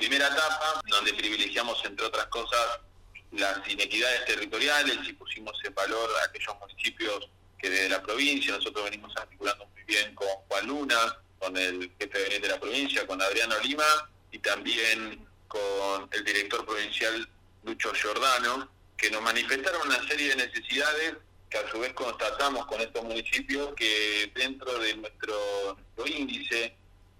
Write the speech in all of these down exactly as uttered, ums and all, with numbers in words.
primera etapa, donde privilegiamos, entre otras cosas, las inequidades territoriales y pusimos en valor a aquellos municipios que desde la provincia, nosotros venimos articulando muy bien con Juan Luna, con el jefe de gabinete de la provincia, con Adriano Lima y también con el director provincial Lucho Giordano, que nos manifestaron una serie de necesidades que a su vez constatamos con estos municipios que dentro de nuestro, nuestro índice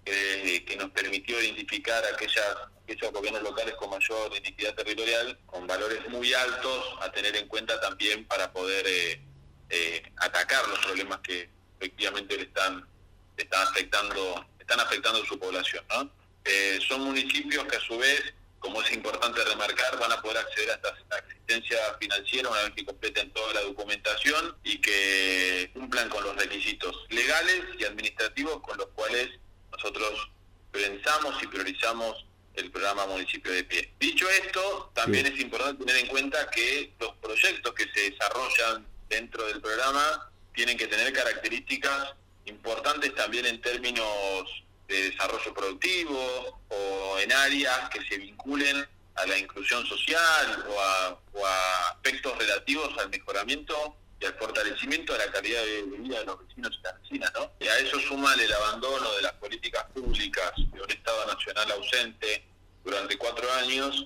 eh, que nos permitió identificar aquellas, aquellos gobiernos locales con mayor inequidad territorial, con valores muy altos a tener en cuenta también para poder eh, eh, atacar los problemas que efectivamente le están, le están afectando, están afectando su población, ¿no? Eh, son municipios que a su vez, como es importante remarcar, van a poder acceder a esta asistencia financiera una vez que completen toda la documentación y que cumplan con los requisitos legales y administrativos con los cuales nosotros pensamos y priorizamos el programa Municipio de Pie. Dicho esto, también sí. Es importante tener en cuenta que los proyectos que se desarrollan dentro del programa tienen que tener características importantes también en términos de desarrollo productivo o en áreas que se vinculen a la inclusión social o a, o a aspectos relativos al mejoramiento y al fortalecimiento de la calidad de vida de los vecinos y las vecinas, ¿no? Y a eso suman el abandono de las políticas públicas de un Estado nacional ausente durante cuatro años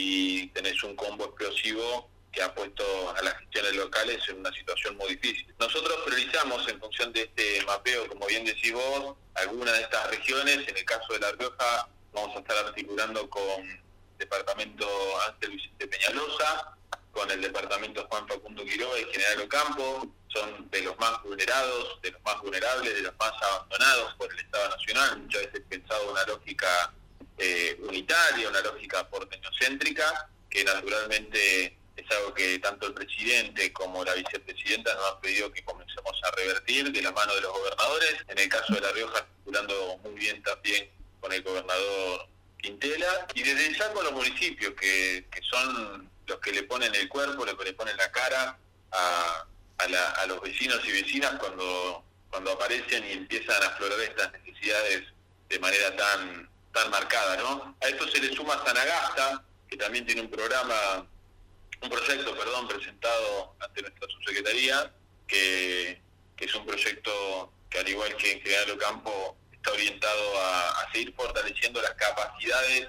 y tenés un combo explosivo que ha puesto a las gestiones locales en una situación muy difícil. Nosotros priorizamos en función de este mapeo, como bien decís vos, algunas de estas regiones. En el caso de La Rioja vamos a estar articulando con el departamento Ángel Vicente Peñalosa, con el departamento Juan Facundo Quiroga y General Ocampo. Son de los más vulnerados, de los más vulnerables, de los más abandonados por el Estado Nacional, muchas veces pensado una lógica eh, unitaria, una lógica porteñocéntrica, que naturalmente es algo que tanto el presidente como la vicepresidenta nos han pedido que comencemos a revertir de la mano de los gobernadores. En el caso de La Rioja, articulando muy bien también con el gobernador Quintela, y desde ya con los municipios, que, que son los que le ponen el cuerpo, los que le ponen la cara a, a, la, a los vecinos y vecinas cuando, cuando aparecen y empiezan a aflorar estas necesidades de manera tan, tan marcada, ¿no? A esto se le suma Sanagasta, que también tiene un programa, un proyecto, perdón, presentado ante nuestra subsecretaría, que, que es un proyecto que, al igual que en General Ocampo, está orientado a, a seguir fortaleciendo las capacidades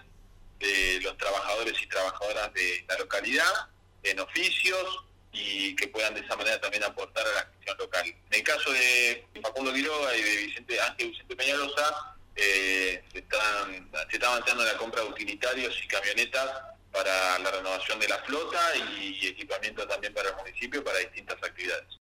de los trabajadores y trabajadoras de la localidad en oficios y que puedan de esa manera también aportar a la gestión local. En el caso de Facundo Quiroga y de Vicente Ángel Vicente Peñalosa, eh, se, están, se está avanzando en la compra de utilitarios y camionetas para la renovación de la flota y equipamiento también